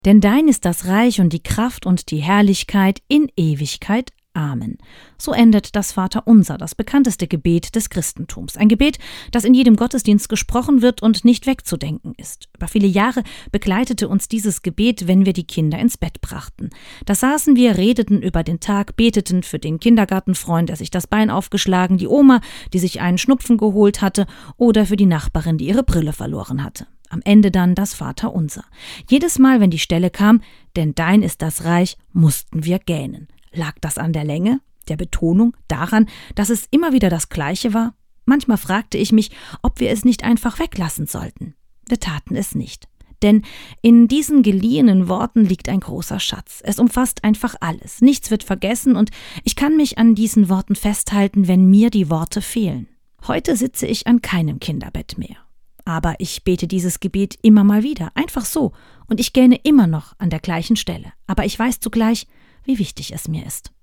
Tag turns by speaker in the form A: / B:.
A: Denn dein ist das Reich und die Kraft und die Herrlichkeit in Ewigkeit. Amen. So endet das Vaterunser, das bekannteste Gebet des Christentums. Ein Gebet, das in jedem Gottesdienst gesprochen wird und nicht wegzudenken ist. Über viele Jahre begleitete uns dieses Gebet, wenn wir die Kinder ins Bett brachten. Da saßen wir, redeten über den Tag, beteten für den Kindergartenfreund, der sich das Bein aufgeschlagen, die Oma, die sich einen Schnupfen geholt hatte, oder für die Nachbarin, die ihre Brille verloren hatte. Am Ende dann das Vaterunser. Jedes Mal, wenn die Stelle kam, denn dein ist das Reich, mussten wir gähnen. Lag das an der Länge, der Betonung, daran, dass es immer wieder das Gleiche war? Manchmal fragte ich mich, ob wir es nicht einfach weglassen sollten. Wir taten es nicht. Denn in diesen geliehenen Worten liegt ein großer Schatz. Es umfasst einfach alles. Nichts wird vergessen und ich kann mich an diesen Worten festhalten, wenn mir die Worte fehlen. Heute sitze ich an keinem Kinderbett mehr. Aber ich bete dieses Gebet immer mal wieder, einfach so. Und ich gähne immer noch an der gleichen Stelle. Aber ich weiß zugleich, wie wichtig es mir ist.